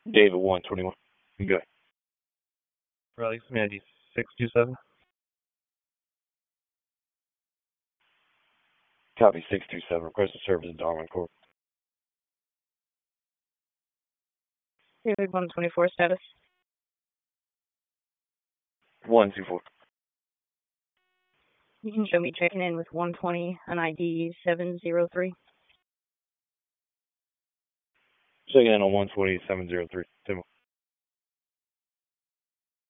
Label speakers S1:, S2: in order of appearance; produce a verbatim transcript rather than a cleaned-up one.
S1: David one twenty-one. Good.
S2: Raleigh, Mandy six two seven.
S1: Copy six two seven. Request of service in Darwin Court.
S3: David one twenty-four status.
S1: one two four.
S3: You can show me checking in with one twenty on I D seven zero three.
S1: Checking in on one twenty seven zero three.